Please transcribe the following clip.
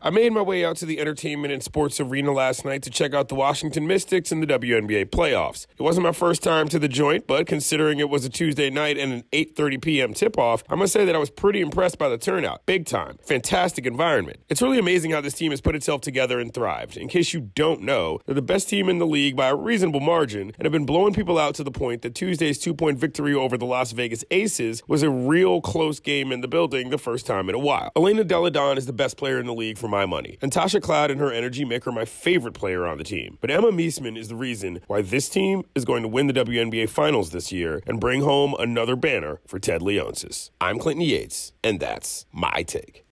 I made my way out to the entertainment and sports arena last night to check out the Washington Mystics in the WNBA playoffs. It wasn't my first time to the joint, but considering it was a Tuesday night and an 8:30 p.m. tip-off, I must say that I was pretty impressed by the turnout. Big time. Fantastic environment. It's really amazing how this team has put itself together and thrived. In case you don't know, they're the best team in the league by a reasonable margin and have been blowing people out to the point that Tuesday's 2-point victory over the Las Vegas Aces was a real close game in the building the first time in a while. Elena Delle Donne is the best player in the league for my money, and Tasha Cloud and her energy make her my favorite player on the team. But Emma Meesman is the reason why this team is going to win the WNBA Finals this year and bring home another banner for Ted Leonsis. I'm Clinton Yates, and that's my take.